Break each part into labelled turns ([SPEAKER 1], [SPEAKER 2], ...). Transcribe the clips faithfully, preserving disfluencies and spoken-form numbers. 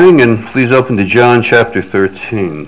[SPEAKER 1] morning, and please open to John chapter thirteen.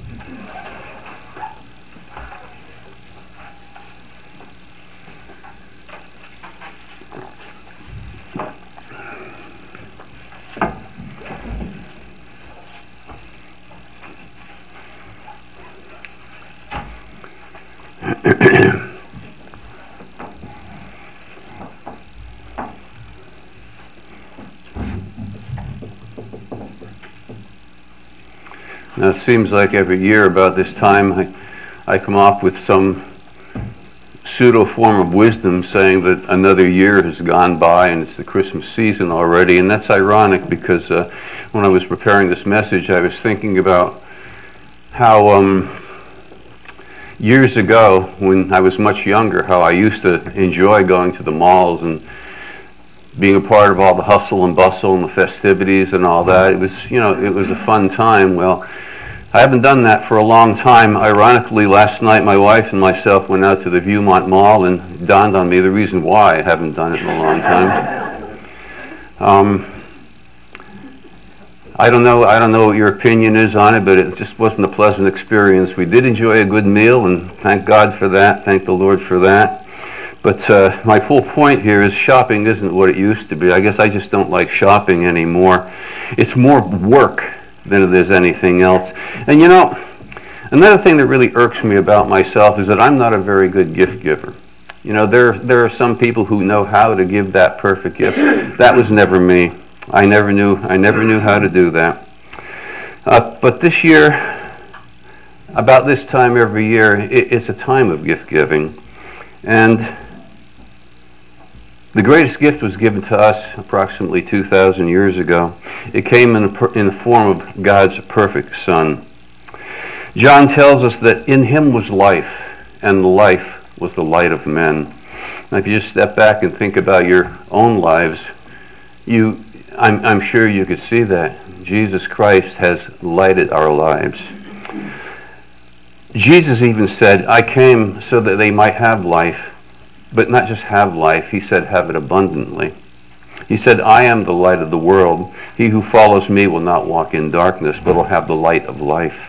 [SPEAKER 1] Now, it seems like every year about this time I, I come up with some pseudo form of wisdom saying that another year has gone by and it's the Christmas season already. And that's ironic because uh, when I was preparing this message, I was thinking about how um, years ago, when I was much younger, how I used to enjoy going to the malls and being a part of all the hustle and bustle and the festivities and all that. It was, you know, it was a fun time. Well, I haven't done that for a long time. Ironically, last night my wife and myself went out to the Viewmont Mall, and it dawned on me the reason why I haven't done it in a long time. Um, I don't know. I don't know what your opinion is on it, but it just wasn't a pleasant experience. We did enjoy a good meal, and thank God for that. Thank the Lord for that. But uh, my full point here is shopping isn't what it used to be. I guess I just don't like shopping anymore. It's more work than it is anything else. And you know, another thing that really irks me about myself is that I'm not a very good gift giver. You know, there there are some people who know how to give that perfect gift. That was never me. I never knew I never knew how to do that. Uh, but this year, about this time every year, it, it's a time of gift giving. And the greatest gift was given to us approximately two thousand years ago. It came in, a per, in the form of God's perfect Son. John tells us that in him was life, and the life was the light of men. Now, if you just step back and think about your own lives, you, I'm, I'm sure you could see that. Jesus Christ has lighted our lives. Jesus even said, I came so that they might have life, but not just have life. He said, have it abundantly. He said, I am the light of the world. He who follows me will not walk in darkness, but will have the light of life.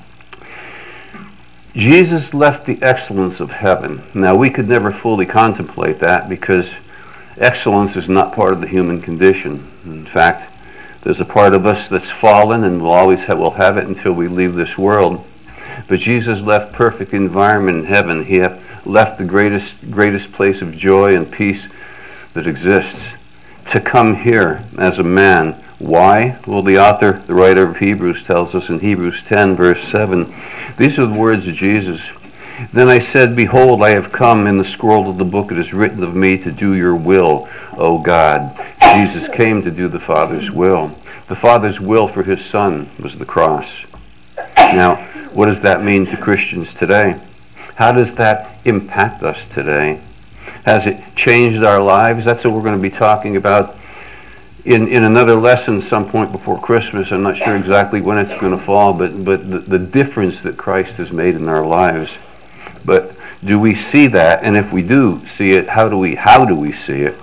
[SPEAKER 1] Jesus left the excellence of heaven. Now, we could never fully contemplate that because excellence is not part of the human condition. In fact, there's a part of us that's fallen, and we'll always have, we'll have it until we leave this world. But Jesus left perfect environment in heaven. He left the greatest, greatest place of joy and peace that exists to come here as a man. Why? Well, the author, the writer of Hebrews tells us in Hebrews ten, verse seven, these are the words of Jesus. Then I said, behold, I have come. In the scroll of the book it is written of me to do your will, O God. Jesus came to do the Father's will. The Father's will for his Son was the cross. Now, what does that mean to Christians today? How does that impact us today? Has it changed our lives? That's what we're going to be talking about in, in another lesson some point before Christmas. I'm not sure exactly when it's going to fall, but, but the, the difference that Christ has made in our lives. But do we see that? And if we do see it, how do we, how do we see it?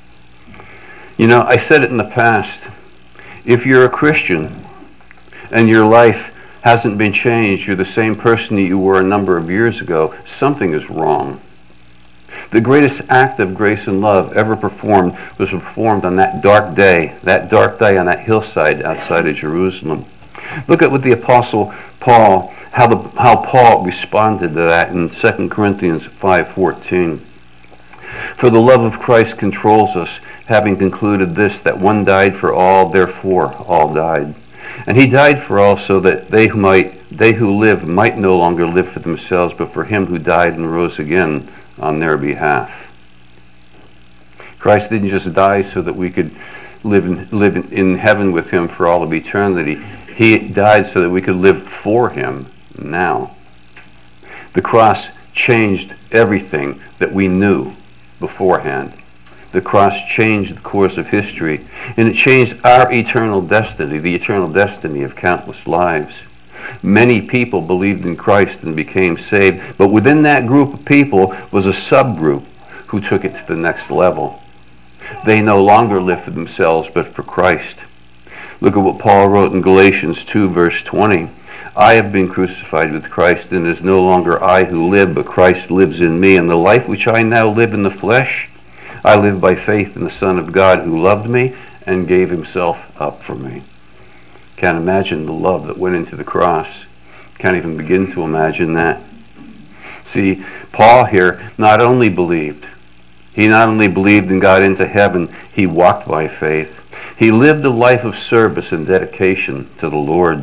[SPEAKER 1] You know, I said it in the past. If you're a Christian and your life hasn't been changed, you're the same person that you were a number of years ago, something is wrong. The greatest act of grace and love ever performed was performed on that dark day, that dark day on that hillside outside of Jerusalem. Look at what the Apostle Paul, how the how Paul responded to that in Second Corinthians five fourteen. For the love of Christ controls us, having concluded this, that one died for all, therefore all died. And he died for all so that they who might they who live might no longer live for themselves, but for him who died and rose again on their behalf. Christ didn't just die so that we could live in, live in, in heaven with him for all of eternity. He died so that we could live for him now. The cross changed everything that we knew beforehand. The cross changed the course of history, and it changed our eternal destiny, the eternal destiny of countless lives. Many people believed in Christ and became saved, but within that group of people was a subgroup who took it to the next level. They no longer lived for themselves, but for Christ. Look at what Paul wrote in Galatians two, verse twenty. I have been crucified with Christ, and it is no longer I who live, but Christ lives in me. And the life which I now live in the flesh, I live by faith in the Son of God who loved me and gave himself up for me. Can't imagine the love that went into the cross. Can't even begin to imagine that. See, Paul here not only believed, he not only believed and got into heaven, he walked by faith. He lived a life of service and dedication to the Lord.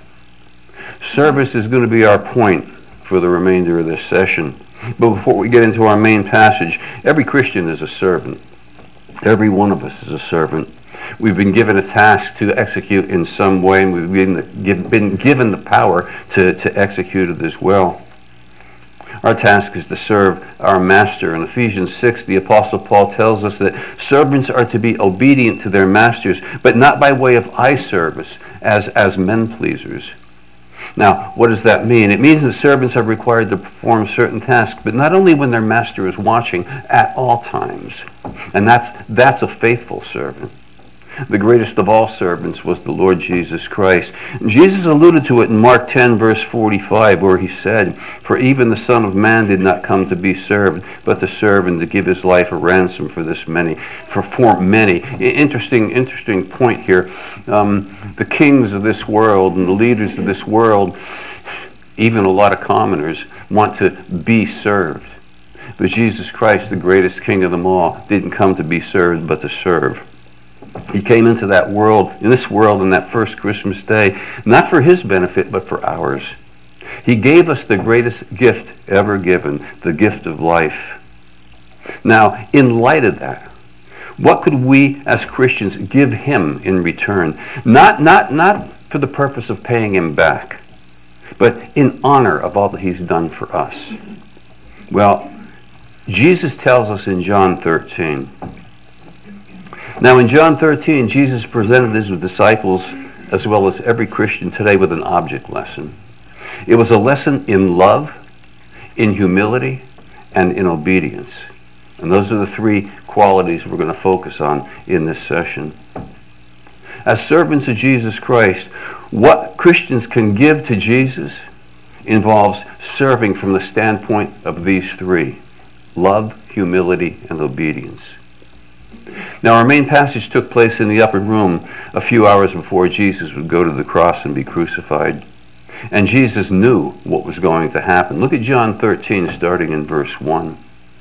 [SPEAKER 1] Service is going to be our point for the remainder of this session. But before we get into our main passage, every Christian is a servant. Every one of us is a servant. We've been given a task to execute in some way, and we've been, been given the power to, to execute it as well. Our task is to serve our master. In Ephesians six, the Apostle Paul tells us that servants are to be obedient to their masters, but not by way of eye service, as, as men pleasers. Now, what does that mean? It means that servants are required to perform certain tasks, but not only when their master is watching, at all times. And that's, that's a faithful servant. The greatest of all servants was the Lord Jesus Christ. Jesus alluded to it in Mark ten, verse forty-five, where he said, "For even the Son of Man did not come to be served, but to serve and to give his life a ransom for this many, for, for many." Interesting, interesting point here. Um, the kings of this world and the leaders of this world, even a lot of commoners, want to be served. But Jesus Christ, the greatest king of them all, didn't come to be served, but to serve. He came into that world, in this world, on that first Christmas day, not for his benefit, but for ours. He gave us the greatest gift ever given, the gift of life. Now, in light of that, what could we as Christians give him in return? Not, not, not for the purpose of paying him back, but in honor of all that he's done for us. Well, Jesus tells us in John thirteen. Now in John thirteen, Jesus presented his disciples, as well as every Christian today, with an object lesson. It was a lesson in love, in humility, and in obedience. And those are the three qualities we're going to focus on in this session. As servants of Jesus Christ, what Christians can give to Jesus involves serving from the standpoint of these three: love, humility, and obedience. Now, our main passage took place in the upper room a few hours before Jesus would go to the cross and be crucified. And Jesus knew what was going to happen. Look at John thirteen, starting in verse one.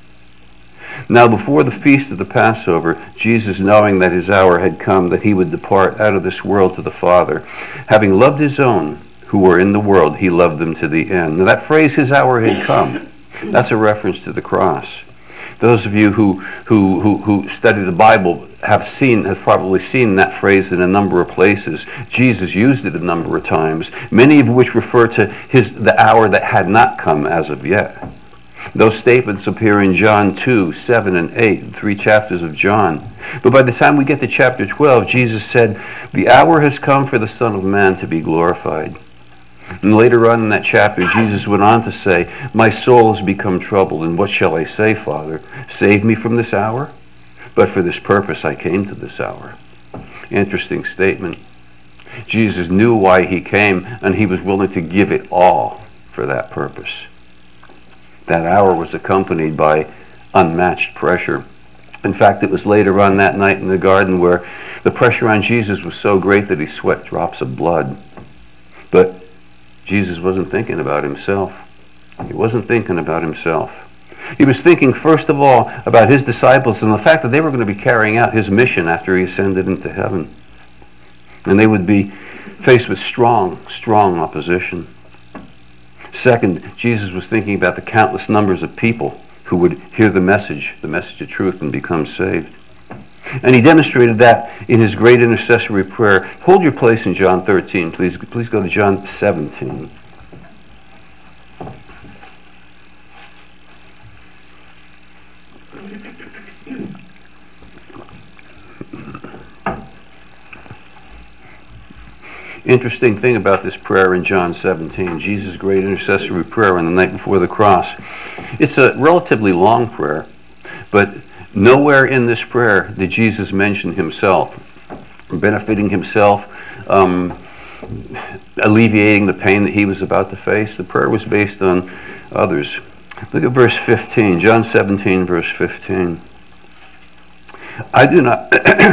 [SPEAKER 1] Now, before the feast of the Passover, Jesus, knowing that his hour had come, that he would depart out of this world to the Father, having loved his own who were in the world, he loved them to the end. Now, that phrase, his hour had come, that's a reference to the cross. Those of you who, who, who, who study the Bible have seen, have probably seen that phrase in a number of places. Jesus used it a number of times, many of which refer to his the hour that had not come as of yet. Those statements appear in John two, seven, and eight, three chapters of John. But by the time we get to chapter twelve, Jesus said, "The hour has come for the Son of Man to be glorified." And later on in that chapter, Jesus went on to say, "My soul has become troubled, and what shall I say, Father? Save me from this hour? But for this purpose I came to this hour." Interesting statement. Jesus knew why he came, and he was willing to give it all for that purpose. That hour was accompanied by unmatched pressure. In fact, it was later on that night in the garden where the pressure on Jesus was so great that he sweat drops of blood. But Jesus wasn't thinking about himself. He wasn't thinking about himself. He was thinking, first of all, about his disciples and the fact that they were going to be carrying out his mission after he ascended into heaven. And they would be faced with strong, strong opposition. Second, Jesus was thinking about the countless numbers of people who would hear the message, the message of truth, and become saved. And he demonstrated that in his great intercessory prayer. Hold your place in John thirteen, please. Please go to John seventeen. Interesting thing about this prayer in John seventeen, Jesus' great intercessory prayer on the night before the cross. It's a relatively long prayer, but nowhere in this prayer did Jesus mention himself, benefiting himself um, alleviating the pain that he was about to face. The prayer was based on others. Look at verse fifteen, John seventeen, verse fifteen. I do not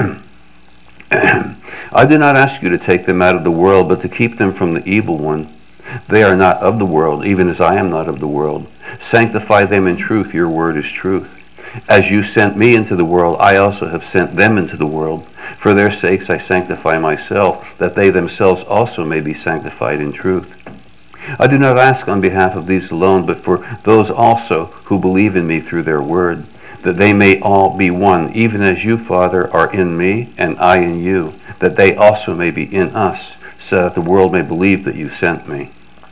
[SPEAKER 1] I do not ask you to take them out of the world, but to keep them from the evil one. They are not of the world, even as I am not of the world. Sanctify them in truth. Your word is truth. As you sent me into the world, I also have sent them into the world. For their sakes I sanctify myself, that they themselves also may be sanctified in truth. I do not ask on behalf of these alone, but for those also who believe in me through their word, that they may all be one, even as you, Father, are in me, and I in you, that they also may be in us, so that the world may believe that you sent me.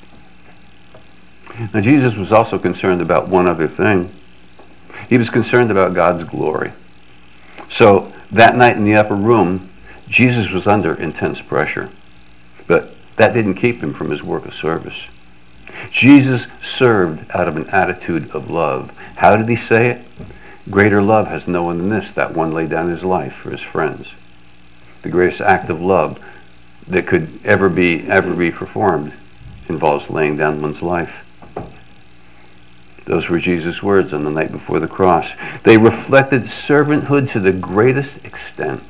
[SPEAKER 1] Now, Jesus was also concerned about one other thing. He was concerned about God's glory. So, that night in the upper room, Jesus was under intense pressure. But that didn't keep him from his work of service. Jesus served out of an attitude of love. How did he say it? Greater love has no one than this, that one laid down his life for his friends. The greatest act of love that could ever be ever be performed involves laying down one's life. Those were Jesus' words on the night before the cross. They reflected servanthood to the greatest extent.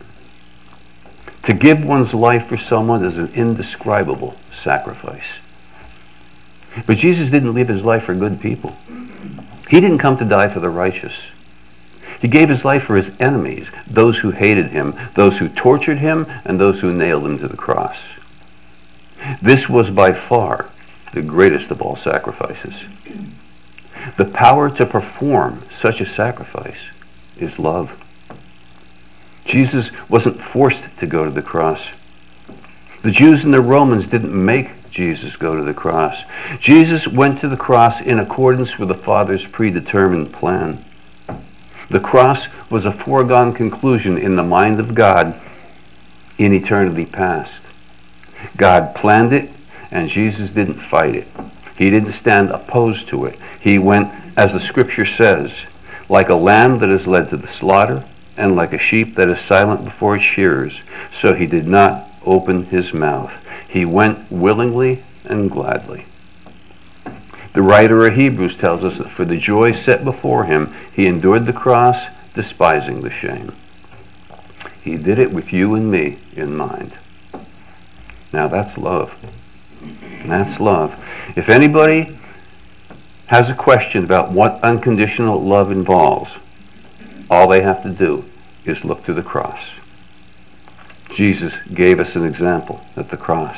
[SPEAKER 1] To give one's life for someone is an indescribable sacrifice. But Jesus didn't leave his life for good people. He didn't come to die for the righteous. He gave his life for his enemies, those who hated him, those who tortured him, and those who nailed him to the cross. This was by far the greatest of all sacrifices. The power to perform such a sacrifice is love. Jesus wasn't forced to go to the cross. The Jews and the Romans didn't make Jesus go to the cross. Jesus went to the cross in accordance with the Father's predetermined plan. The cross was a foregone conclusion in the mind of God in eternity past. God planned it, and Jesus didn't fight it. He didn't stand opposed to it. He went, as the scripture says, like a lamb that is led to the slaughter, and like a sheep that is silent before its shearers. So he did not open his mouth. He went willingly and gladly. The writer of Hebrews tells us that for the joy set before him, he endured the cross, despising the shame. He did it with you and me in mind. Now that's love. That's love. If anybody has a question about what unconditional love involves, all they have to do is look to the cross. Jesus gave us an example at the cross.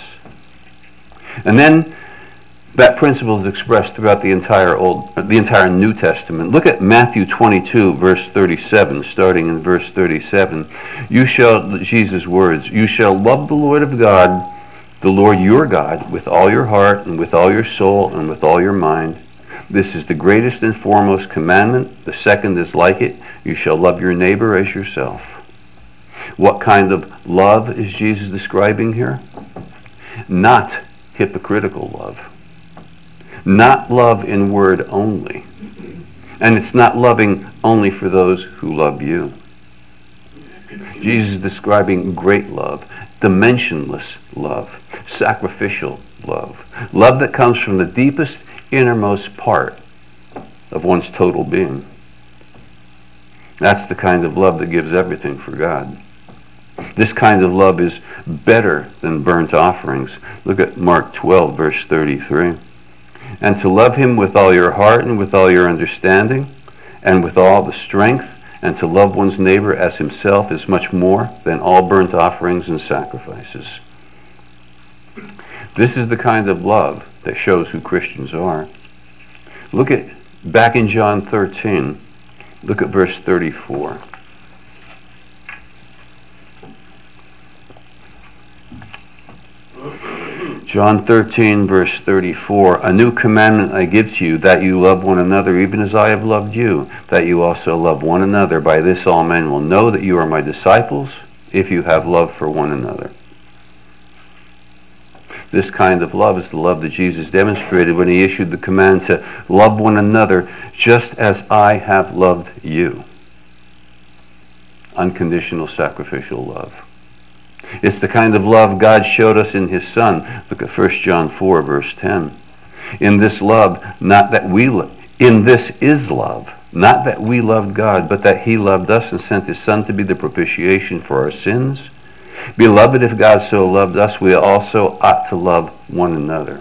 [SPEAKER 1] And then that principle is expressed throughout the entire Old, the entire New Testament. Look at Matthew twenty-two, verse thirty-seven, starting in verse thirty-seven. You shall, Jesus' words, you shall love the Lord of God, the Lord your God, with all your heart and with all your soul and with all your mind. This is the greatest and foremost commandment. The second is like it. You shall love your neighbor as yourself. What kind of love is Jesus describing here? Not hypocritical love. Not love in word only. And it's not loving only for those who love you. Jesus is describing great love, dimensionless love, sacrificial love, love that comes from the deepest, innermost part of one's total being. That's the kind of love that gives everything for God. This kind of love is better than burnt offerings. Look at Mark twelve, verse thirty-three. And to love him with all your heart and with all your understanding and with all the strength, and to love one's neighbor as himself is much more than all burnt offerings and sacrifices. This is the kind of love that shows who Christians are. Look at, back in John thirteen, look at verse thirty-four. John thirteen, verse thirty-four, a new commandment I give to you, that you love one another, even as I have loved you, that you also love one another. By this all men will know that you are my disciples, if you have love for one another. This kind of love is the love that Jesus demonstrated when he issued the command to love one another just as I have loved you. Unconditional sacrificial love. It's the kind of love God showed us in his Son. Look at First John four, verse ten. In this love, not that we lo- in this is love, not that we loved God, but that he loved us and sent his Son to be the propitiation for our sins. Beloved, if God so loved us, we also ought to love one another.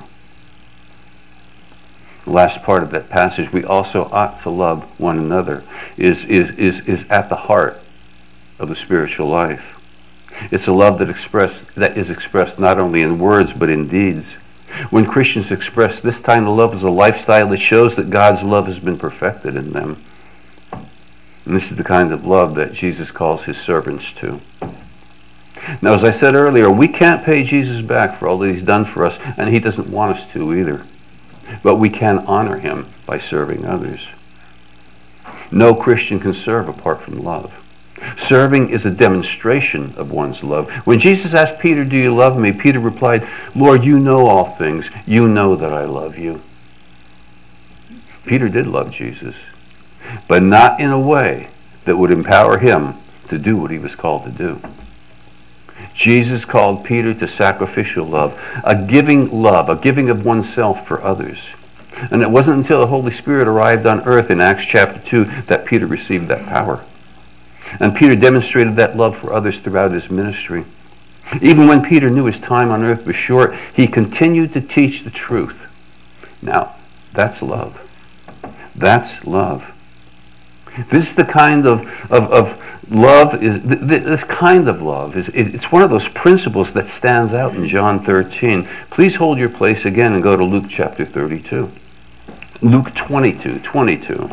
[SPEAKER 1] The last part of that passage, we also ought to love one another, is, is, is, is at the heart of the spiritual life. It's a love that expressed that is expressed not only in words but in deeds. When Christians express this kind of love as a lifestyle, it shows that God's love has been perfected in them. And this is the kind of love that Jesus calls his servants to. Now, as I said earlier, we can't pay Jesus back for all that he's done for us, and he doesn't want us to either. But we can honor him by serving others. No Christian can serve apart from love. Serving is a demonstration of one's love. When Jesus asked Peter, "Do you love me?" Peter replied, "Lord, you know all things. You know that I love you." Peter did love Jesus, but not in a way that would empower him to do what he was called to do. Jesus called Peter to sacrificial love, a giving love, a giving of oneself for others. And it wasn't until the Holy Spirit arrived on earth in Acts chapter two that Peter received that power. And Peter demonstrated that love for others throughout his ministry. Even when Peter knew his time on earth was short, he continued to teach the truth. Now, that's love. That's love. This is the kind of, of, of love, is this kind of love, is it's one of those principles that stands out in John thirteen. Please hold your place again and go to Luke chapter thirty-two. Luke twenty-two, twenty-two.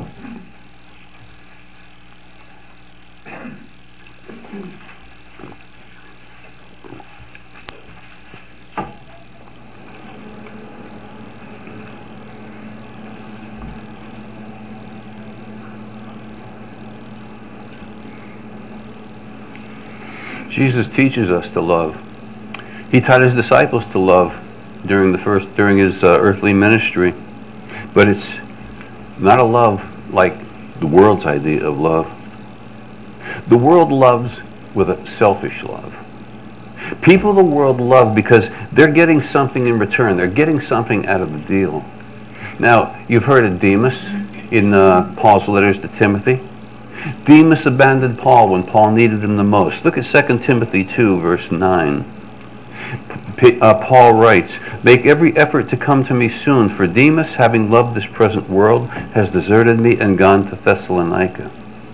[SPEAKER 1] Jesus teaches us to love. He taught his disciples to love during the first during his uh, earthly ministry, but it's not a love like the world's idea of love. The world loves with a selfish love. People of the world love because they're getting something in return. They're getting something out of the deal. Now, you've heard of Demas in uh, Paul's letters to Timothy. Demas abandoned Paul when Paul needed him the most. Look at Second Timothy two, verse nine. P- uh, Paul writes, "Make every effort to come to me soon, for Demas, having loved this present world, has deserted me and gone to Thessalonica."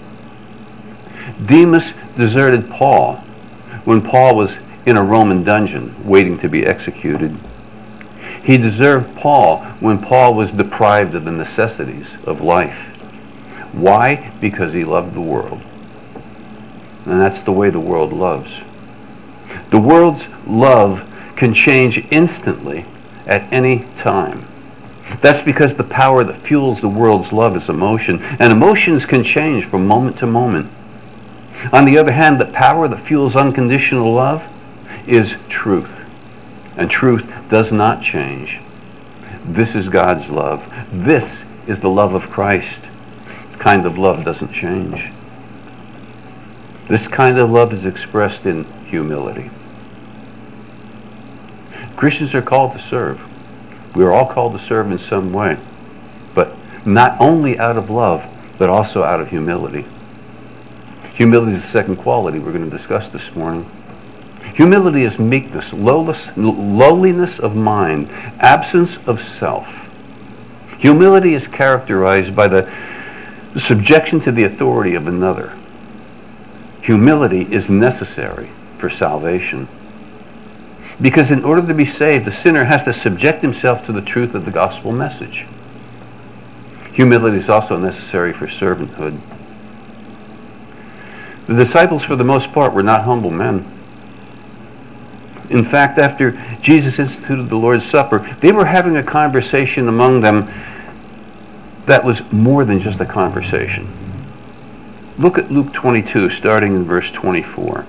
[SPEAKER 1] Demas deserted Paul when Paul was in a Roman dungeon waiting to be executed. He deserted Paul when Paul was deprived of the necessities of life. Why? Because he loved the world. And that's the way the world loves. The world's love can change instantly at any time. That's because the power that fuels the world's love is emotion, and emotions can change from moment to moment. On the other hand, the power that fuels unconditional love is truth, and truth does not change. This is God's love. This is the love of Christ. This kind of love doesn't change. This kind of love is expressed in humility. Christians are called to serve. We are all called to serve in some way, but not only out of love, but also out of humility. Humility is the second quality we're going to discuss this morning. Humility is meekness, lowliness of mind, absence of self. Humility is characterized by the subjection to the authority of another. Humility is necessary for salvation. Because in order to be saved, the sinner has to subject himself to the truth of the gospel message. Humility is also necessary for servanthood. The disciples, for the most part, were not humble men. In fact, after Jesus instituted the Lord's Supper, they were having a conversation among them that was more than just a conversation. Look at Luke twenty-two, starting in verse twenty-four.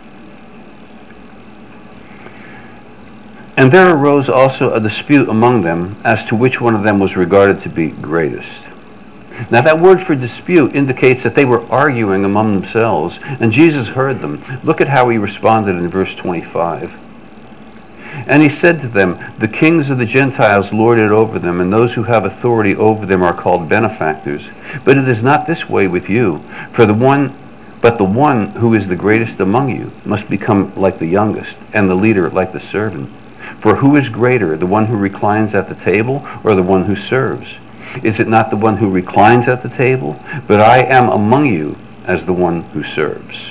[SPEAKER 1] "And there arose also a dispute among them as to which one of them was regarded to be greatest. Now that word for dispute indicates that they were arguing among themselves, and Jesus heard them. Look at how he responded in verse twenty-five. And he said to them, the kings of the Gentiles lord it over them, and those who have authority over them are called benefactors. But it is not this way with you. For the one, but the one who is the greatest among you must become like the youngest, and the leader like the servant. For who is greater, the one who reclines at the table, or the one who serves? Is it not the one who reclines at the table? But I am among you as the one who serves.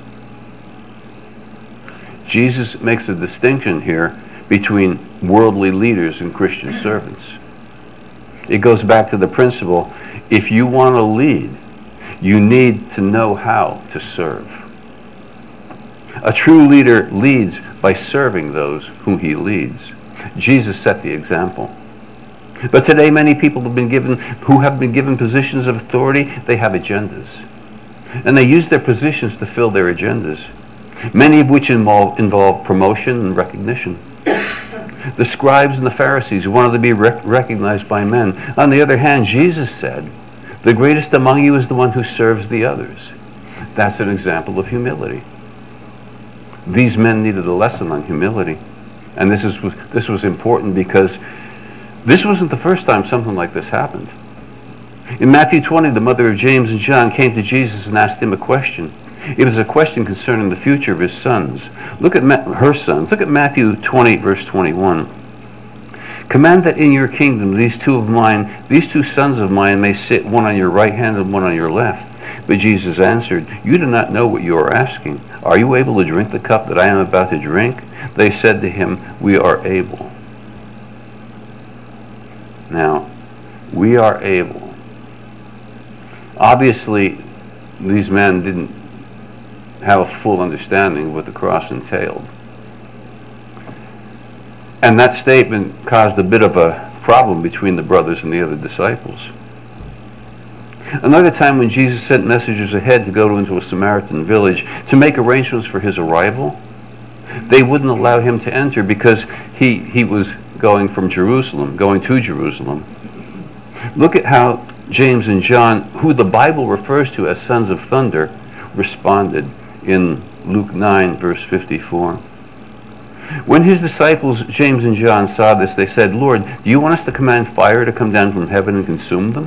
[SPEAKER 1] Jesus makes a distinction here between worldly leaders and Christian servants. It goes back to the principle, if you want to lead, you need to know how to serve. A true leader leads by serving those whom he leads. Jesus set the example. But today many people have been given, who have been given positions of authority, they have agendas. And they use their positions to fill their agendas, many of which involve, involve promotion and recognition. The scribes and the Pharisees wanted to be rec- recognized by men. On the other hand, Jesus said, the greatest among you is the one who serves the others. That's an example of humility. These men needed a lesson on humility. And this is this was important because this wasn't the first time something like this happened. In Matthew twenty, the mother of James and John came to Jesus and asked him a question. It was a question concerning the future of his sons. Look at Ma- her sons. Look at Matthew twenty, verse twenty-one. Command that in your kingdom these two of mine, these two sons of mine may sit, one on your right hand and one on your left. But Jesus answered, you do not know what you are asking. Are you able to drink the cup that I am about to drink? They said to him, we are able. Now, we are able. Obviously, these men didn't have a full understanding of what the cross entailed. And that statement caused a bit of a problem between the brothers and the other disciples. Another time when Jesus sent messengers ahead to go into a Samaritan village to make arrangements for his arrival, they wouldn't allow him to enter because he, he was going from Jerusalem, going to Jerusalem. Look at how James and John, who the Bible refers to as sons of thunder, responded in Luke nine, verse fifty-four. When his disciples, James and John, saw this, they said, Lord, do you want us to command fire to come down from heaven and consume them?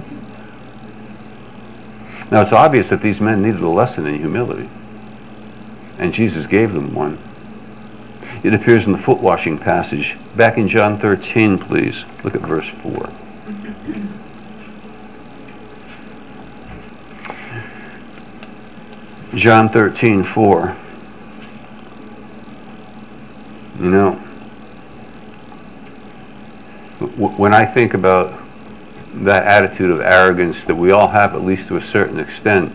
[SPEAKER 1] Now it's obvious that these men needed a lesson in humility, and Jesus gave them one. It appears in the foot washing passage. Back in John thirteen, please. Look at verse four. John thirteen, four. You know, when I think about that attitude of arrogance that we all have, at least to a certain extent,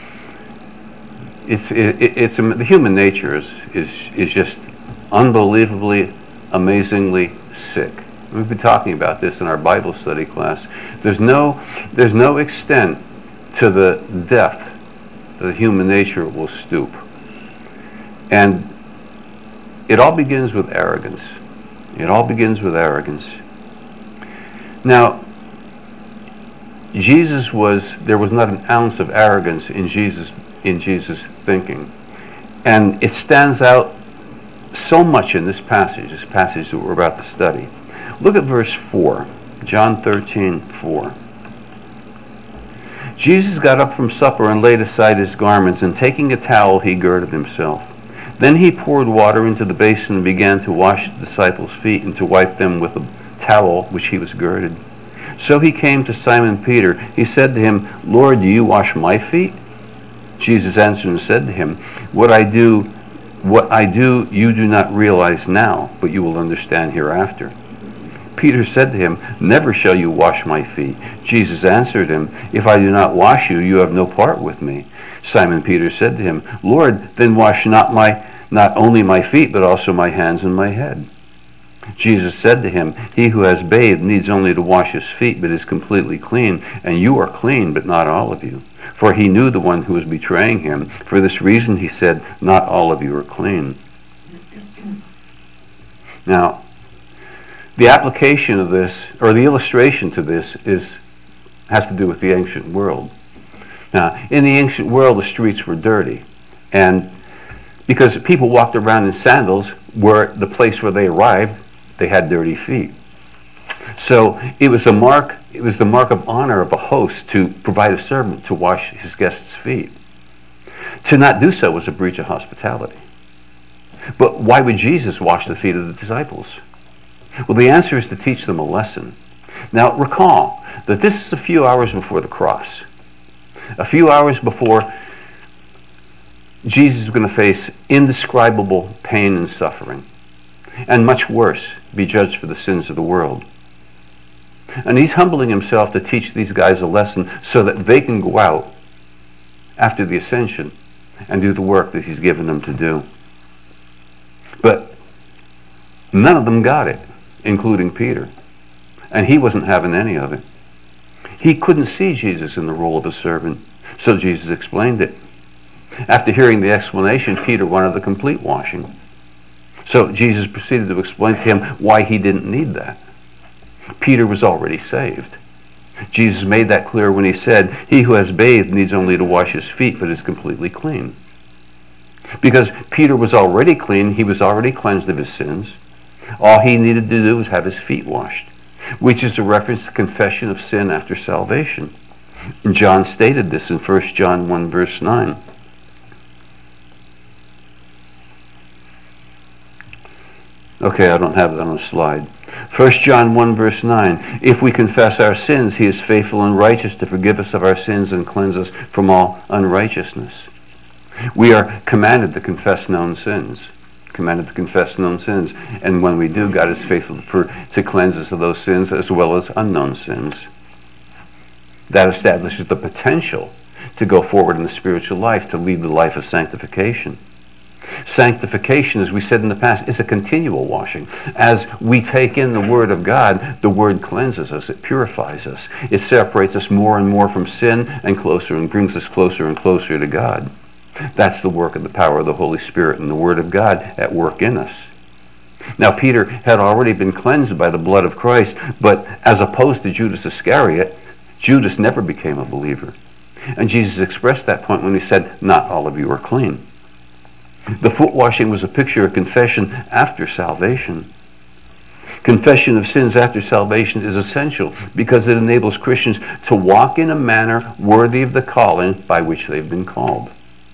[SPEAKER 1] it's it, it's the human nature is is is just unbelievably, amazingly sick. We've been talking about this in our Bible study class. There's no there's no extent to the depth that human nature will stoop, and it all begins with arrogance. It all begins with arrogance. Now, Jesus was, there was not an ounce of arrogance in Jesus, in Jesus' thinking. And it stands out so much in this passage, this passage that we're about to study. Look at verse four, John thirteen, four. Jesus got up from supper and laid aside his garments, and taking a towel, he girded himself. Then he poured water into the basin and began to wash the disciples' feet and to wipe them with a towel which he was girded. So he came to Simon Peter. He said to him, Lord, do you wash my feet? Jesus answered and said to him, What I do, what I do you do not realize now, but you will understand hereafter. Peter said to him, Never shall you wash my feet. Jesus answered him, If I do not wash you, you have no part with me. Simon Peter said to him, Lord, then wash not my not only my feet, but also my hands and my head. Jesus said to him, He who has bathed needs only to wash his feet, but is completely clean, and you are clean, but not all of you. For he knew the one who was betraying him. For this reason he said, Not all of you are clean. Now, the application of this, or the illustration to this, is It has to do with the ancient world. Now, in the ancient world, the streets were dirty. And because people walked around in sandals, where the place where they arrived, they had dirty feet. So it was a mark, it was the mark of honor of a host to provide a servant to wash his guests' feet. To not do so was a breach of hospitality. But why would Jesus wash the feet of the disciples? Well, the answer is to teach them a lesson. Now, recall that this is a few hours before the cross. A few hours before Jesus is going to face indescribable pain and suffering, and much worse, be judged for the sins of the world. And he's humbling himself to teach these guys a lesson so that they can go out after the ascension and do the work that he's given them to do. But none of them got it, including Peter. And he wasn't having any of it. He couldn't see Jesus in the role of a servant, so Jesus explained it. After hearing the explanation, Peter wanted the complete washing. So Jesus proceeded to explain to him why he didn't need that. Peter was already saved. Jesus made that clear when he said, "He who has bathed needs only to wash his feet, but is completely clean." Because Peter was already clean, he was already cleansed of his sins. All he needed to do was have his feet washed, which is a reference to confession of sin after salvation. And John stated this in First John one, verse nine. Okay, I don't have it on the slide. First John one, verse nine. If we confess our sins, he is faithful and righteous to forgive us of our sins and cleanse us from all unrighteousness. We are commanded to confess known sins. Commanded to confess known sins. And when we do, God is faithful for, to cleanse us of those sins as well as unknown sins. That establishes the potential to go forward in the spiritual life, to lead the life of sanctification. Sanctification, as we said in the past, is a continual washing. As we take in the Word of God, the Word cleanses us, it purifies us. It separates us more and more from sin and closer and brings us closer and closer to God. That's the work of the power of the Holy Spirit and the Word of God at work in us. Now, Peter had already been cleansed by the blood of Christ, but as opposed to Judas Iscariot, Judas never became a believer. And Jesus expressed that point when he said, "Not all of you are clean." The foot washing was a picture of confession after salvation. Confession of sins after salvation is essential because it enables Christians to walk in a manner worthy of the calling by which they've been called.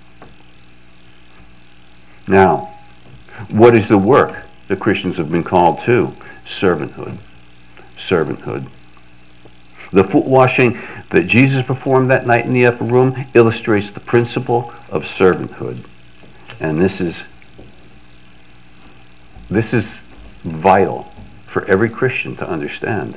[SPEAKER 1] Now, what is the work that Christians have been called to? Servanthood. Servanthood. The foot washing that Jesus performed that night in the upper room illustrates the principle of servanthood. And this is this is vital for every Christian to understand.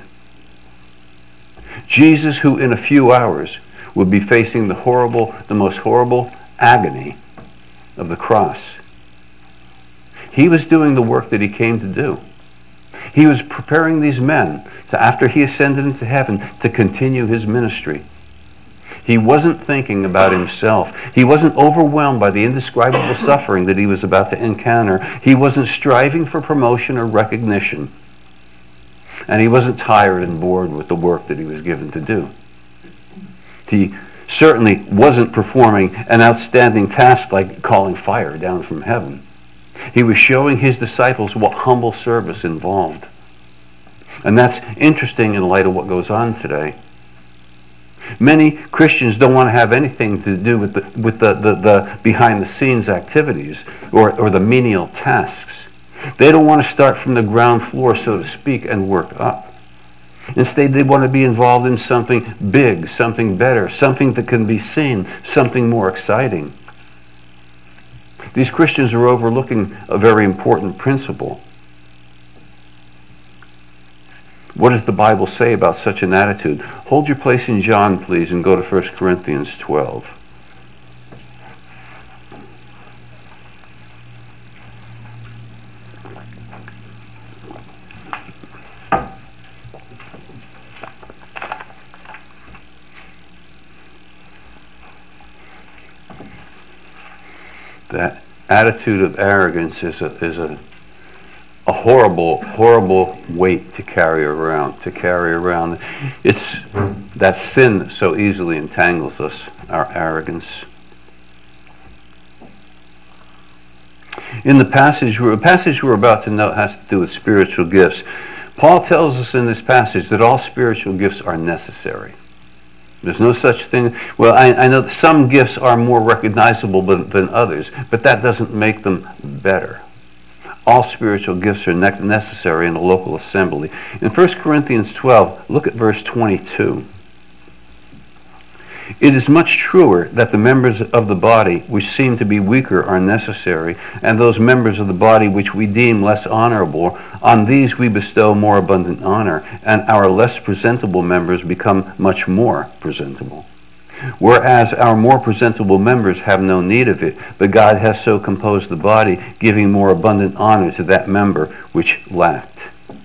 [SPEAKER 1] Jesus, who in a few hours would be facing the horrible, the most horrible agony of the cross, he was doing the work that he came to do. He was preparing these men to, after he ascended into heaven, to continue his ministry. He wasn't thinking about himself. He wasn't overwhelmed by the indescribable suffering that he was about to encounter. He wasn't striving for promotion or recognition. And he wasn't tired and bored with the work that he was given to do. He certainly wasn't performing an outstanding task like calling fire down from heaven. He was showing his disciples what humble service involved. And that's interesting in light of what goes on today. Many Christians don't want to have anything to do with the, with the, the, the behind-the-scenes activities or, or the menial tasks. They don't want to start from the ground floor, so to speak, and work up. Instead, they want to be involved in something big, something better, something that can be seen, something more exciting. These Christians are overlooking a very important principle. What does the Bible say about such an attitude? Hold your place in John, please, and go to First Corinthians twelve. That attitude of arrogance is a, is a a horrible, horrible weight to carry around, to carry around. It's That sin that so easily entangles us, our arrogance. In the passage, we're, the passage we're about to note has to do with spiritual gifts. Paul tells us in this passage that all spiritual gifts are necessary. There's no such thing. Well, I, I know that some gifts are more recognizable than, than others, but that doesn't make them better. All spiritual gifts are ne- necessary in a local assembly. In First Corinthians twelve, look at verse twenty-two. It is much truer that the members of the body which seem to be weaker are necessary, and those members of the body which we deem less honorable, on these we bestow more abundant honor, and our less presentable members become much more presentable. Whereas our more presentable members have no need of it, but God has so composed the body, giving more abundant honor to that member which lacked.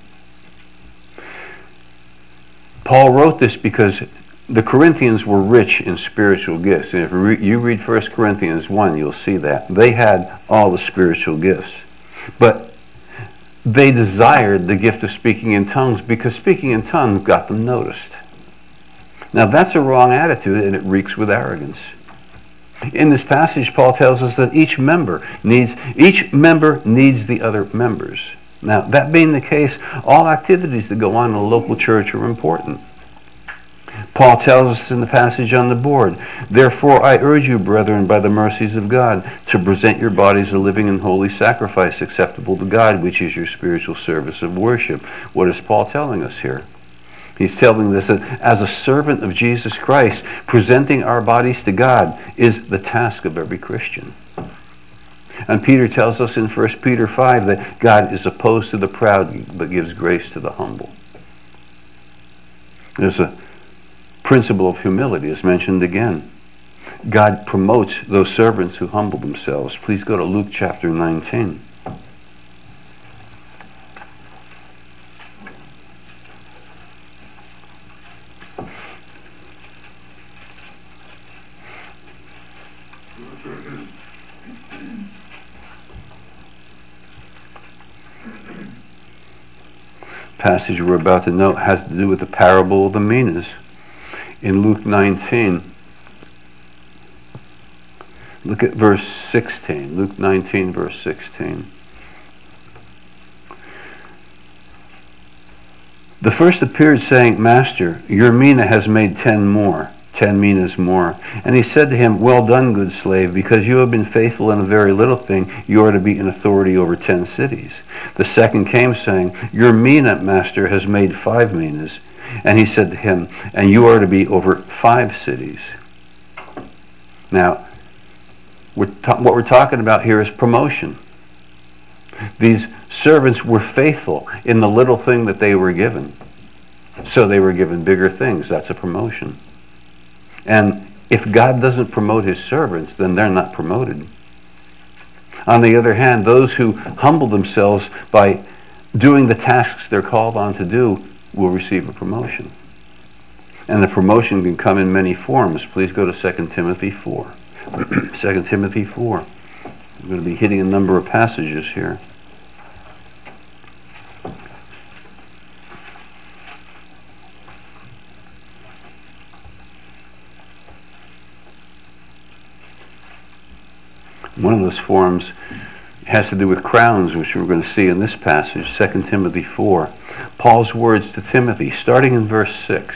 [SPEAKER 1] Paul wrote this because the Corinthians were rich in spiritual gifts. And if you read First Corinthians one, you'll see that. They had all the spiritual gifts. But they desired the gift of speaking in tongues because speaking in tongues got them noticed. Now that's a wrong attitude, and it reeks with arrogance. In this passage, Paul tells us that each member needs each member needs the other members. Now, that being the case, all activities that go on in a local church are important. Paul tells us in the passage on the board, therefore I urge you, brethren, by the mercies of God, to present your bodies a living and holy sacrifice acceptable to God, which is your spiritual service of worship. What is Paul telling us here? He's telling us that as a servant of Jesus Christ, presenting our bodies to God is the task of every Christian. And Peter tells us in First Peter five that God is opposed to the proud but gives grace to the humble. There's a principle of humility is mentioned again. God promotes those servants who humble themselves. Please go to Luke chapter nineteen. Passage we're about to note has to do with the parable of the minas. In Luke nineteen, look at verse sixteen. Luke nineteen, verse sixteen. The first appeared, saying, Master, your mina has made ten more, ten minas more. And he said to him, Well done, good slave, because you have been faithful in a very little thing, you are to be in authority over ten cities. The second came, saying, Your mina, master, has made five minas. And he said to him, And you are to be over five cities. Now, we're ta- what we're talking about here is promotion. These servants were faithful in the little thing that they were given. So they were given bigger things. That's a promotion. And if God doesn't promote his servants, then they're not promoted. On the other hand, those who humble themselves by doing the tasks they're called on to do will receive a promotion. And the promotion can come in many forms. Please go to Second Timothy four. Second Timothy four. I'm going to be hitting a number of passages here. One of those forms has to do with crowns, which we're going to see in this passage, Second Timothy four. Paul's words to Timothy, starting in verse six.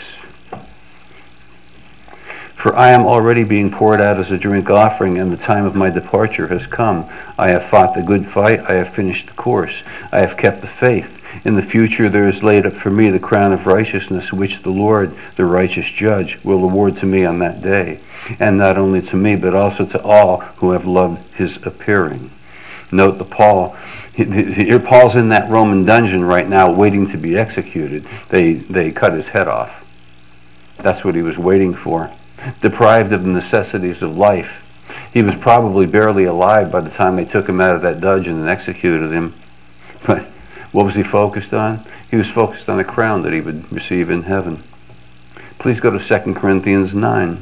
[SPEAKER 1] For I am already being poured out as a drink offering, and the time of my departure has come. I have fought the good fight, I have finished the course, I have kept the faith. In the future there is laid up for me the crown of righteousness, which the Lord, the righteous judge, will award to me on that day. And not only to me, but also to all who have loved his appearing. Note that Paul, here Paul's in that Roman dungeon right now waiting to be executed. They, they cut his head off. That's what he was waiting for. Deprived of the necessities of life. He was probably barely alive by the time they took him out of that dungeon and executed him. But what was he focused on? He was focused on a crown that he would receive in heaven. Please go to Second Corinthians nine.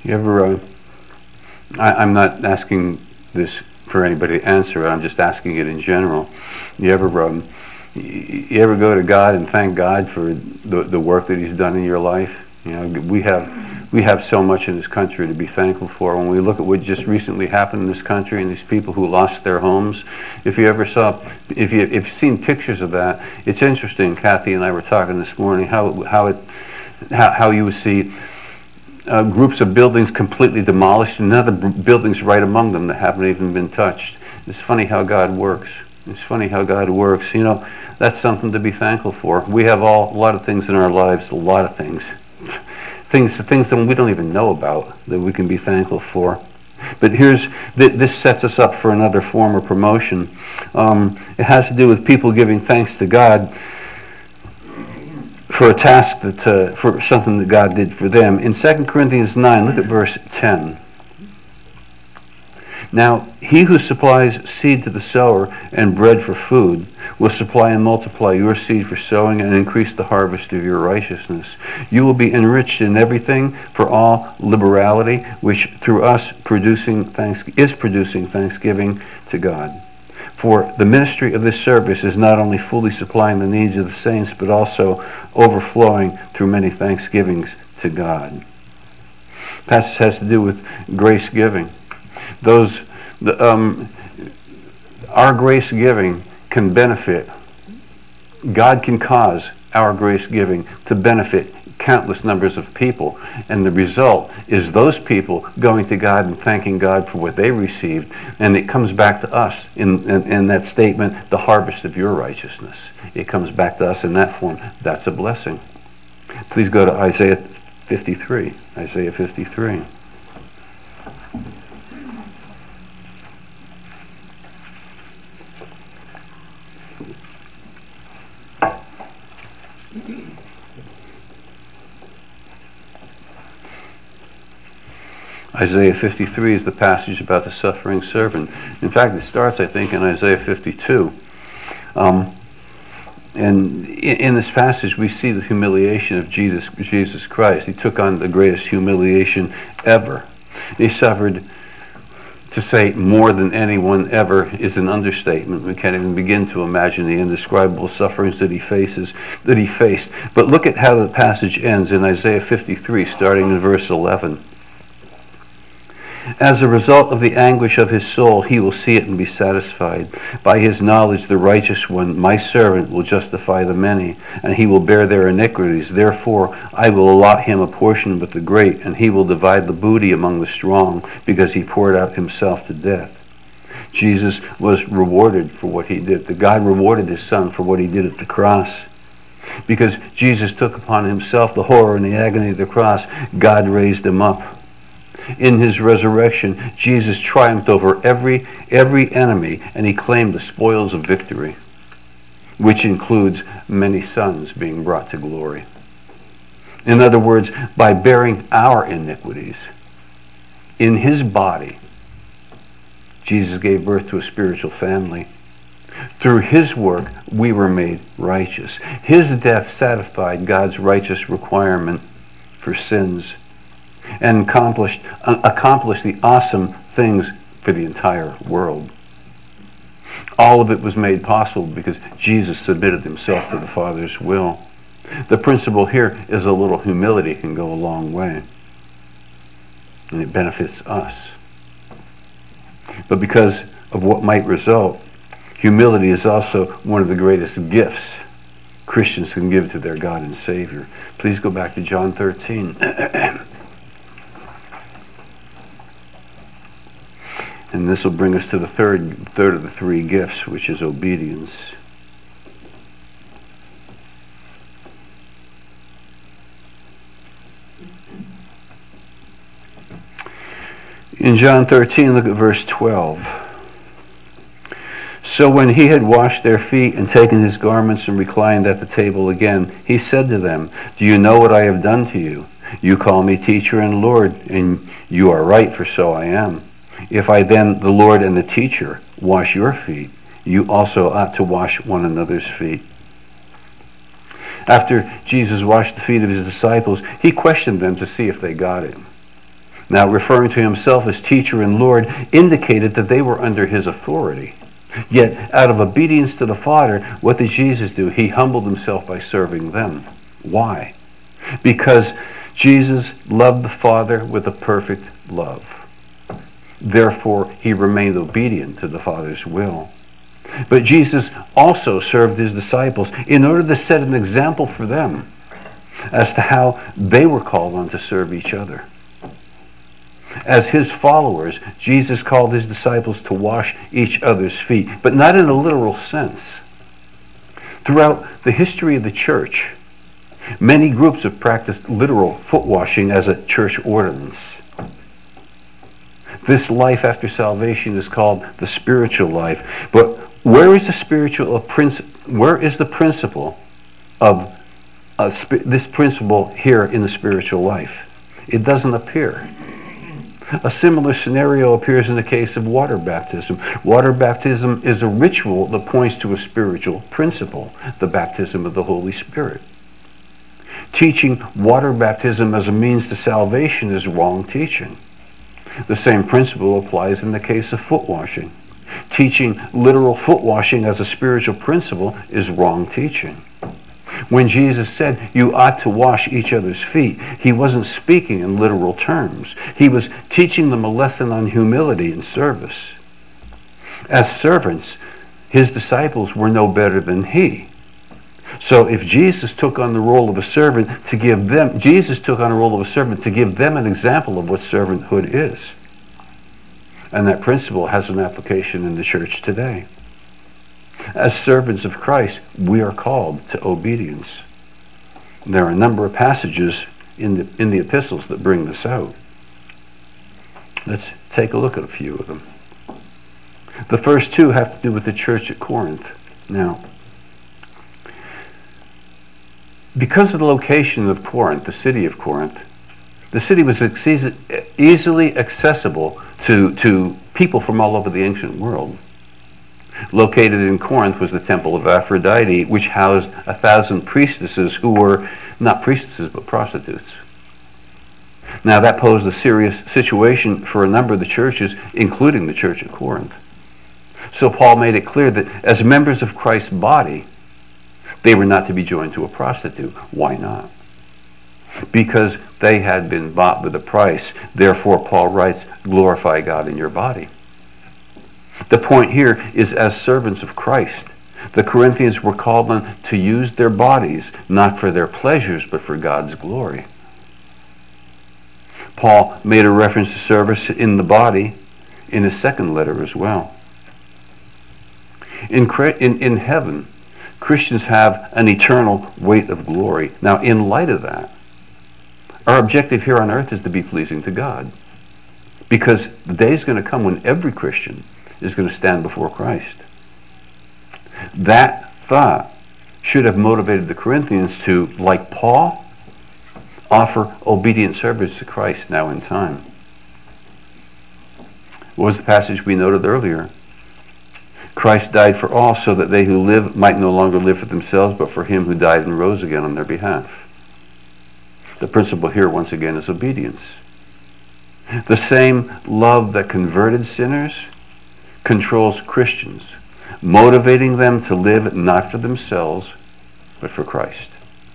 [SPEAKER 1] You ever, uh, I, I'm not asking this for anybody to answer it, I'm just asking it in general. You ever, um, you ever go to God and thank God for the, the work that He's done in your life? You know, we have, we have so much in this country to be thankful for. When we look at what just recently happened in this country and these people who lost their homes, if you ever saw, if, you, if you've seen pictures of that, it's interesting. Kathy and I were talking this morning how, how, it, how, how you would see Uh, groups of buildings completely demolished and other b- buildings right among them that haven't even been touched. It's funny how God works. It's funny how God works. You know, that's something to be thankful for. We have all a lot of things in our lives, a lot of things. Things things that we don't even know about that we can be thankful for. But here's, th- this sets us up for another form of promotion. Um, it has to do with people giving thanks to God for a task that, uh, for something that God did for them. In Second Corinthians nine, look at verse ten. Now, he who supplies seed to the sower and bread for food will supply and multiply your seed for sowing and increase the harvest of your righteousness. You will be enriched in everything for all liberality, which through us producing thanks is producing thanksgiving to God. For the ministry of this service is not only fully supplying the needs of the saints, but also overflowing through many thanksgivings to God. The passage has to do with grace giving. Those, the, um, our grace giving can benefit. God can cause our grace giving to benefit countless numbers of people, and the result is those people going to God and thanking God for what they received, and it comes back to us in, in, in that statement, the harvest of your righteousness. It comes back to us in that form. That's a blessing. Please go to Isaiah fifty-three. Isaiah fifty-three. Isaiah fifty-three is the passage about the suffering servant. In fact, it starts, I think, in Isaiah fifty-two. Um, and in this passage, we see the humiliation of Jesus, Jesus Christ. He took on the greatest humiliation ever. He suffered, to say more than anyone ever is an understatement. We can't even begin to imagine the indescribable sufferings that he faces, that he faced. But look at how the passage ends in Isaiah fifty-three, starting in verse eleven. As a result of the anguish of his soul, he will see it and be satisfied. By his knowledge, the righteous one, my servant, will justify the many, and he will bear their iniquities. Therefore, I will allot him a portion with the great, and he will divide the booty among the strong, because he poured out himself to death. Jesus was rewarded for what he did. The God rewarded his son for what he did at the cross. Because Jesus took upon himself the horror and the agony of the cross, God raised him up. In his resurrection, Jesus triumphed over every every enemy, and he claimed the spoils of victory, which includes many sons being brought to glory. In other words, by bearing our iniquities in his body, Jesus gave birth to a spiritual family. Through his work, we were made righteous. His death satisfied God's righteous requirement for sins, and accomplished, uh, accomplished the awesome things for the entire world. All of it was made possible because Jesus submitted himself to the Father's will. The principle here is a little humility can go a long way, and it benefits us. But because of what might result, humility is also one of the greatest gifts Christians can give to their God and Savior. Please go back to John thirteen. And this will bring us to the third third of the three gifts, which is obedience. In John thirteen, look at verse twelve. So when he had washed their feet and taken his garments and reclined at the table again, he said to them, "Do you know what I have done to you? You call me teacher and Lord, and you are right, for so I am. If I then, the Lord and the teacher, wash your feet, you also ought to wash one another's feet." After Jesus washed the feet of his disciples, he questioned them to see if they got it. Now, referring to himself as teacher and Lord indicated that they were under his authority. Yet, out of obedience to the Father, what did Jesus do? He humbled himself by serving them. Why? Because Jesus loved the Father with a perfect love. Therefore, he remained obedient to the Father's will. But Jesus also served his disciples in order to set an example for them as to how they were called on to serve each other. As his followers, Jesus called his disciples to wash each other's feet, but not in a literal sense. Throughout the history of the church, many groups have practiced literal foot washing as a church ordinance. This life after salvation is called the spiritual life. But where is the spiritual where is the principle of uh, sp- this principle here in the spiritual life? It doesn't appear. A similar scenario appears in the case of water baptism. Water baptism is a ritual that points to a spiritual principle, the baptism of the Holy Spirit. Teaching water baptism as a means to salvation is wrong teaching. The same principle applies in the case of foot washing. Teaching literal foot washing as a spiritual principle is wrong teaching. When Jesus said, you ought to wash each other's feet, he wasn't speaking in literal terms. He was teaching them a lesson on humility and service. As servants, his disciples were no better than he. So if Jesus took on the role of a servant to give them, Jesus took on a role of a servant to give them an example of what servanthood is. And that principle has an application in the church today. As servants of Christ, we are called to obedience. There are a number of passages in the, in the epistles that bring this out. Let's take a look at a few of them. The first two have to do with the church at Corinth. Now, because of the location of Corinth, the city of Corinth, the city was easily accessible to, to people from all over the ancient world. Located in Corinth was the temple of Aphrodite, which housed a thousand priestesses who were not priestesses but prostitutes. Now that posed a serious situation for a number of the churches, including the church at Corinth. So Paul made it clear that as members of Christ's body, they were not to be joined to a prostitute. Why not? Because they had been bought with a price. Therefore, Paul writes, glorify God in your body. The point here is, as servants of Christ, the Corinthians were called on to use their bodies, not for their pleasures, but for God's glory. Paul made a reference to service in the body in his second letter as well. In, in, in heaven, Christians have an eternal weight of glory. Now, in light of that, our objective here on earth is to be pleasing to God. Because the day is going to come when every Christian is going to stand before Christ. That thought should have motivated the Corinthians to, like Paul, offer obedient service to Christ now in time. What was the passage we noted earlier? Christ died for all so that they who live might no longer live for themselves, but for him who died and rose again on their behalf. The principle here, once again, is obedience. The same love that converted sinners controls Christians, motivating them to live not for themselves, but for Christ.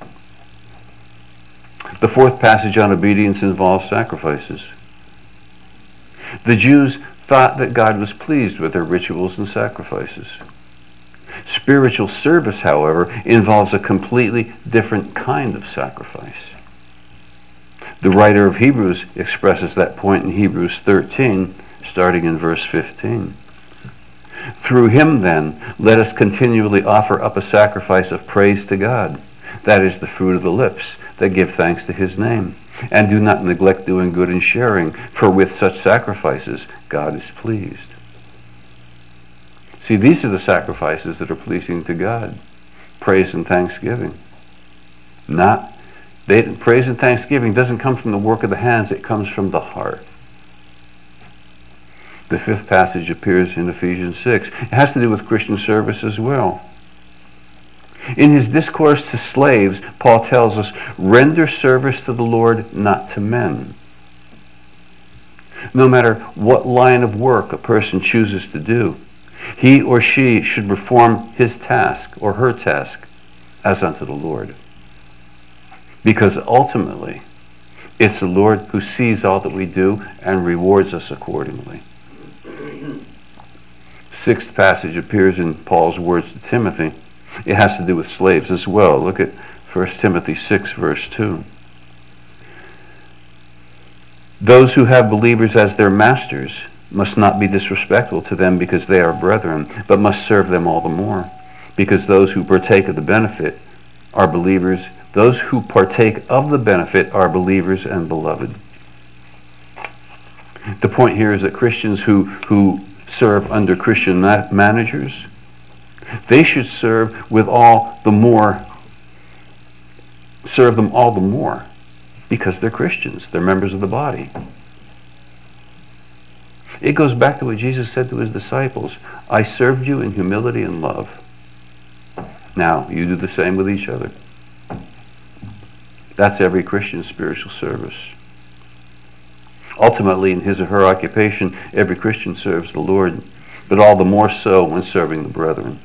[SPEAKER 1] The fourth passage on obedience involves sacrifices. The Jews thought that God was pleased with their rituals and sacrifices. Spiritual service, however, involves a completely different kind of sacrifice. The writer of Hebrews expresses that point in Hebrews thirteen, starting in verse fifteen. Through him, then, let us continually offer up a sacrifice of praise to God. That is the fruit of the lips that give thanks to his name. And do not neglect doing good and sharing, for with such sacrifices God is pleased. See, these are the sacrifices that are pleasing to God. Praise and thanksgiving. Not, they, praise and thanksgiving doesn't come from the work of the hands, it comes from the heart. The fifth passage appears in Ephesians six. It has to do with Christian service as well. In his discourse to slaves, Paul tells us, render service to the Lord, not to men. No matter what line of work a person chooses to do, he or she should perform his task or her task as unto the Lord. Because ultimately, it's the Lord who sees all that we do and rewards us accordingly. Sixth passage appears in Paul's words to Timothy. It has to do with slaves as well. Look at First Timothy six, verse two. Those who have believers as their masters must not be disrespectful to them because they are brethren, but must serve them all the more, because those who partake of the benefit are believers. Those who partake of the benefit are believers and beloved. The point here is that Christians who, who serve under Christian ma- managers, they should serve with all the more, serve them all the more, because they're Christians. They're members of the body. It goes back to what Jesus said to his disciples. I served you in humility and love. Now, you do the same with each other. That's every Christian's spiritual service. Ultimately, in his or her occupation, every Christian serves the Lord, but all the more so when serving the brethren.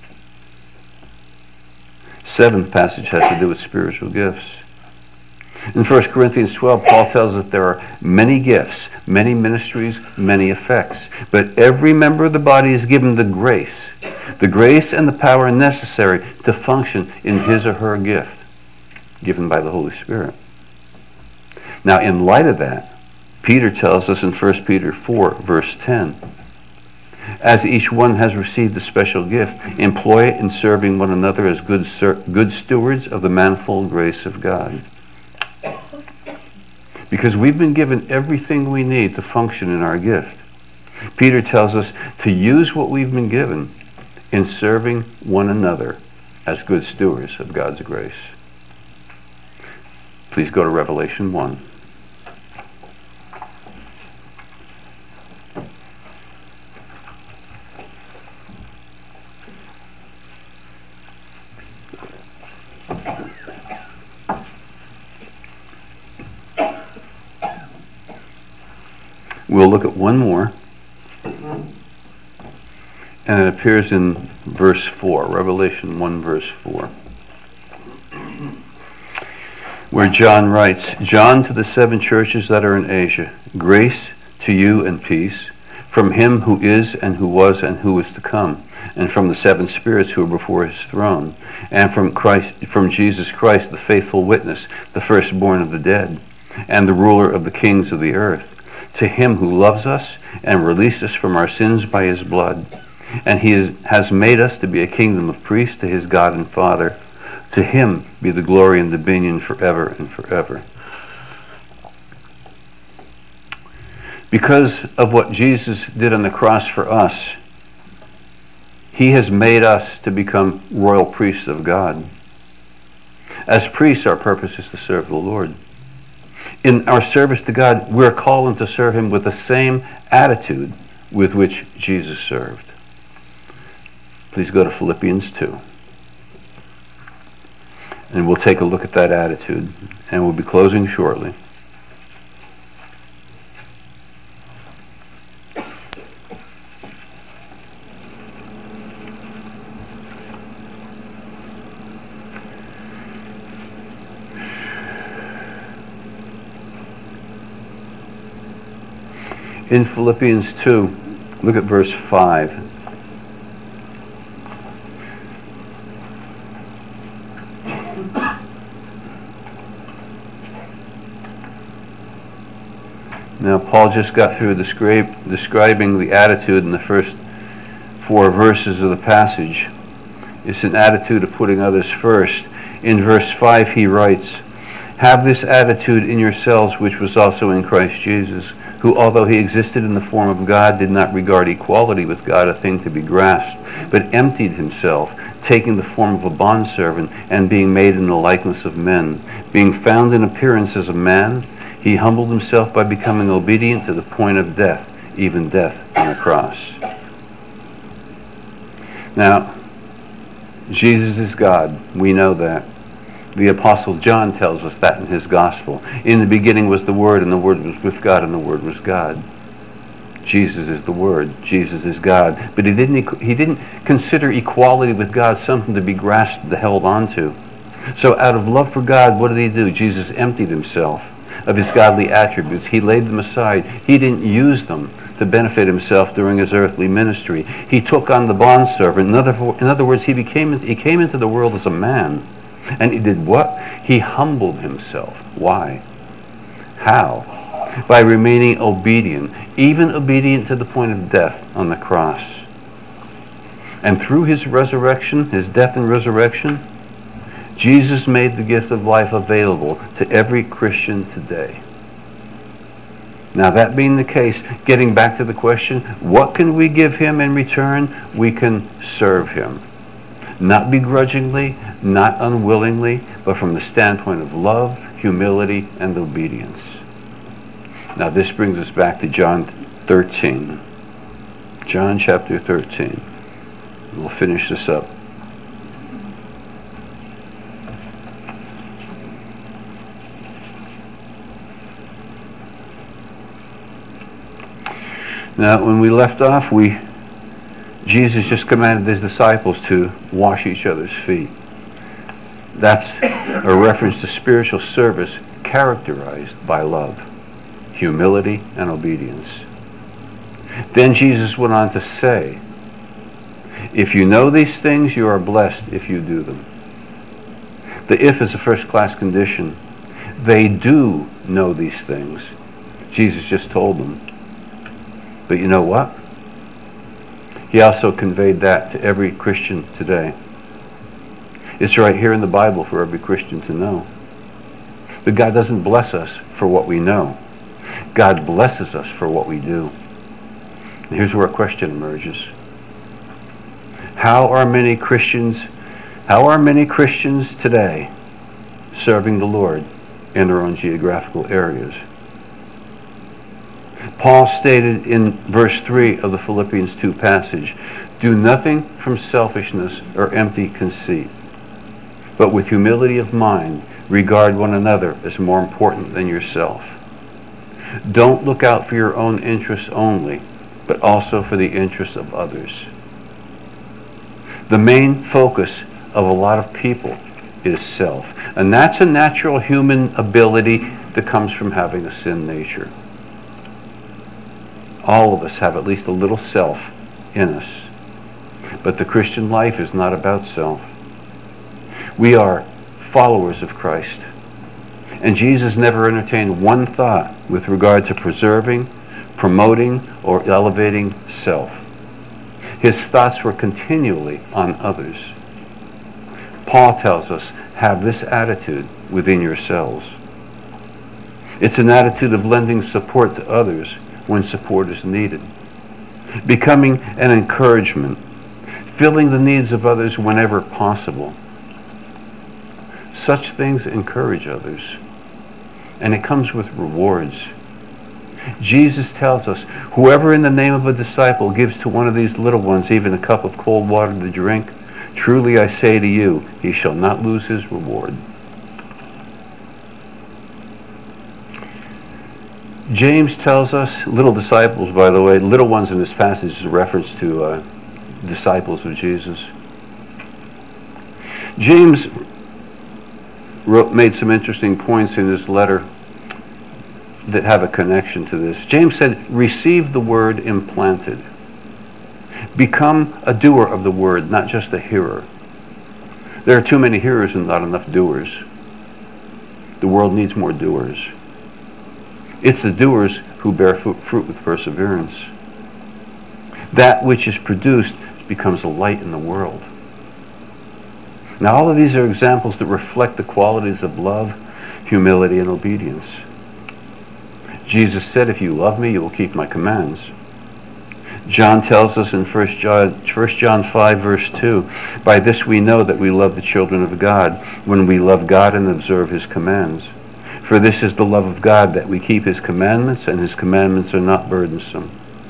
[SPEAKER 1] Seventh passage has to do with spiritual gifts. In First Corinthians twelve, Paul tells us that there are many gifts, many ministries, many effects. But every member of the body is given the grace, the grace and the power necessary to function in his or her gift, given by the Holy Spirit. Now, in light of that, Peter tells us in First Peter four, verse ten, as each one has received a special gift, employ it in serving one another as good, ser- good stewards of the manifold grace of God. Because we've been given everything we need to function in our gift. Peter tells us to use what we've been given in serving one another as good stewards of God's grace. Please go to Revelation one. We'll look at one more, and it appears in verse four, Revelation one, verse four, where John writes, John to the seven churches that are in Asia, grace to you and peace, from him who is and who was and who is to come, and from the seven spirits who are before his throne, and from Christ, from Jesus Christ, the faithful witness, the firstborn of the dead, and the ruler of the kings of the earth. To him who loves us and released us from our sins by his blood, and he is, has made us to be a kingdom of priests to his God and Father. To him be the glory and dominion forever and forever. Because of what Jesus did on the cross for us, he has made us to become royal priests of God. As priests, our purpose is to serve the Lord. In our service to God, we're called to serve him with the same attitude with which Jesus served. Please go to Philippians two. And we'll take a look at that attitude. And we'll be closing shortly. In Philippians two, look at verse five. Now, Paul just got through describe, describing the attitude in the first four verses of the passage. It's an attitude of putting others first. In verse five, he writes, have this attitude in yourselves, which was also in Christ Jesus, who, although he existed in the form of God, did not regard equality with God a thing to be grasped, but emptied himself, taking the form of a bondservant, and being made in the likeness of men. Being found in appearance as a man, he humbled himself by becoming obedient to the point of death, even death on a cross. Now, Jesus is God. We know that. The Apostle John tells us that in his gospel. In the beginning was the Word, and the Word was with God, and the Word was God. Jesus is the Word. Jesus is God. But he didn't, he didn't consider equality with God something to be grasped and held onto. So out of love for God, what did he do? Jesus emptied himself of his godly attributes. He laid them aside. He didn't use them to benefit himself during his earthly ministry. He took on the bondservant. In other, in other words, he became he came into the world as a man. And he did what? He humbled himself. Why? How? By remaining obedient, even obedient to the point of death on the cross. And through his resurrection, his death and resurrection, Jesus made the gift of life available to every Christian today. Now, that being the case, getting back to the question, what can we give him in return? We can serve him. Not begrudgingly, not unwillingly, but from the standpoint of love, humility, and obedience. Now, this brings us back to John thirteen. John chapter thirteen. We'll finish this up. Now, when we left off, we Jesus just commanded his disciples to wash each other's feet. That's a reference to spiritual service characterized by love, humility, and obedience. Then Jesus went on to say, if you know these things, you are blessed if you do them. The if is a first-class condition. They do know these things. Jesus just told them. But you know what? He also conveyed that to every Christian today. It's right here in the Bible for every Christian to know. But God doesn't bless us for what we know. God blesses us for what we do. And here's where a question emerges. How are many Christians, how are many Christians today serving the Lord in their own geographical areas? Paul stated in verse three of the Philippians two passage, do nothing from selfishness or empty conceit, but with humility of mind, regard one another as more important than yourself. Don't look out for your own interests only, but also for the interests of others. The main focus of a lot of people is self. And that's a natural human ability that comes from having a sin nature. All of us have at least a little self in us. But the Christian life is not about self. We are followers of Christ. And Jesus never entertained one thought with regard to preserving, promoting, or elevating self. His thoughts were continually on others. Paul tells us, have this attitude within yourselves. It's an attitude of lending support to others when support is needed. Becoming an encouragement. Filling the needs of others whenever possible. Such things encourage others. And it comes with rewards. Jesus tells us, whoever in the name of a disciple gives to one of these little ones even a cup of cold water to drink, truly I say to you, he shall not lose his reward. James tells us, little disciples, by the way, little ones in this passage is a reference to uh, disciples of Jesus. James wrote, made some interesting points in his letter that have a connection to this. James said, receive the word implanted. Become a doer of the word, not just a hearer. There are too many hearers and not enough doers. The world needs more doers. It's the doers who bear fruit with perseverance. That which is produced becomes a light in the world. Now, all of these are examples that reflect the qualities of love, humility, and obedience. Jesus said, if you love me, you will keep my commands. John tells us in First John five, verse two, by this we know that we love the children of God, when we love God and observe his commands. For this is the love of God, that we keep his commandments, and his commandments are not burdensome.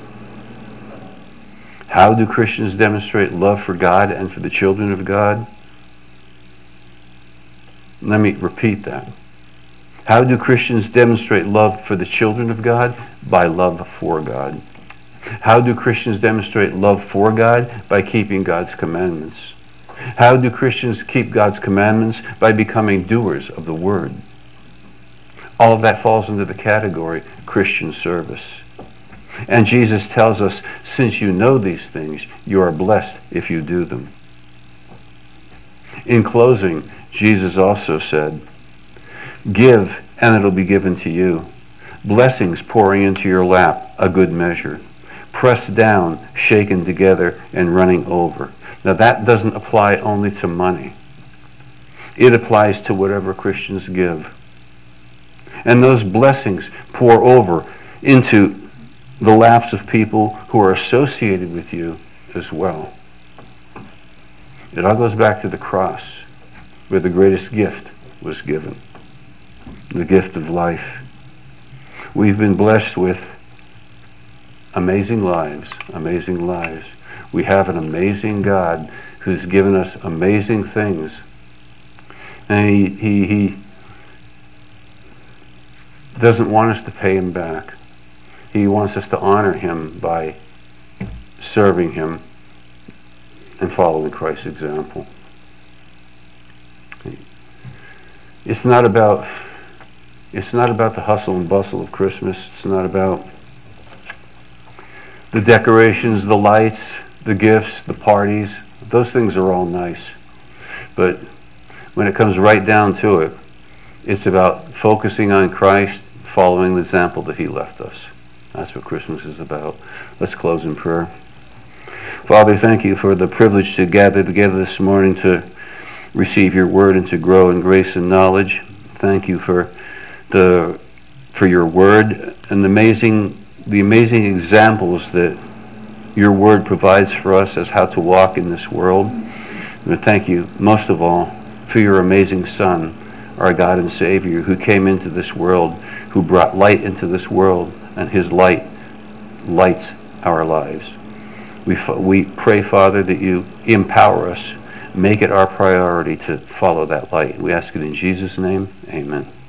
[SPEAKER 1] How do Christians demonstrate love for God and for the children of God? Let me repeat that. How do Christians demonstrate love for the children of God? By love for God. How do Christians demonstrate love for God? By keeping God's commandments. How do Christians keep God's commandments? By becoming doers of the word. All of that falls into the category Christian service. And Jesus tells us, since you know these things, you are blessed if you do them. In closing, Jesus also said, give, and it'll be given to you. Blessings pouring into your lap, a good measure. Pressed down, shaken together, and running over. Now that doesn't apply only to money. It applies to whatever Christians give. And those blessings pour over into the laps of people who are associated with you as well. It all goes back to the cross, where the greatest gift was given. The gift of life. We've been blessed with amazing lives, amazing lives. We have an amazing God who's given us amazing things. And he, he, he doesn't want us to pay him back. He wants us to honor him by serving him and following Christ's example. It's not about it's not about the hustle and bustle of Christmas. It's not about the decorations, the lights, the gifts, the parties. Those things are all nice. But when it comes right down to it, it's about focusing on Christ, following the example that he left us. That's what Christmas is about. Let's close in prayer. Father, thank you for the privilege to gather together this morning to receive your word and to grow in grace and knowledge. Thank you for the for your word and the amazing the amazing examples that your word provides for us as how to walk in this world. And thank you most of all for your amazing Son, our God and Savior, who came into this world, who brought light into this world, and his light lights our lives. We we pray, Father, that you empower us, make it our priority to follow that light. We ask it in Jesus' name. Amen.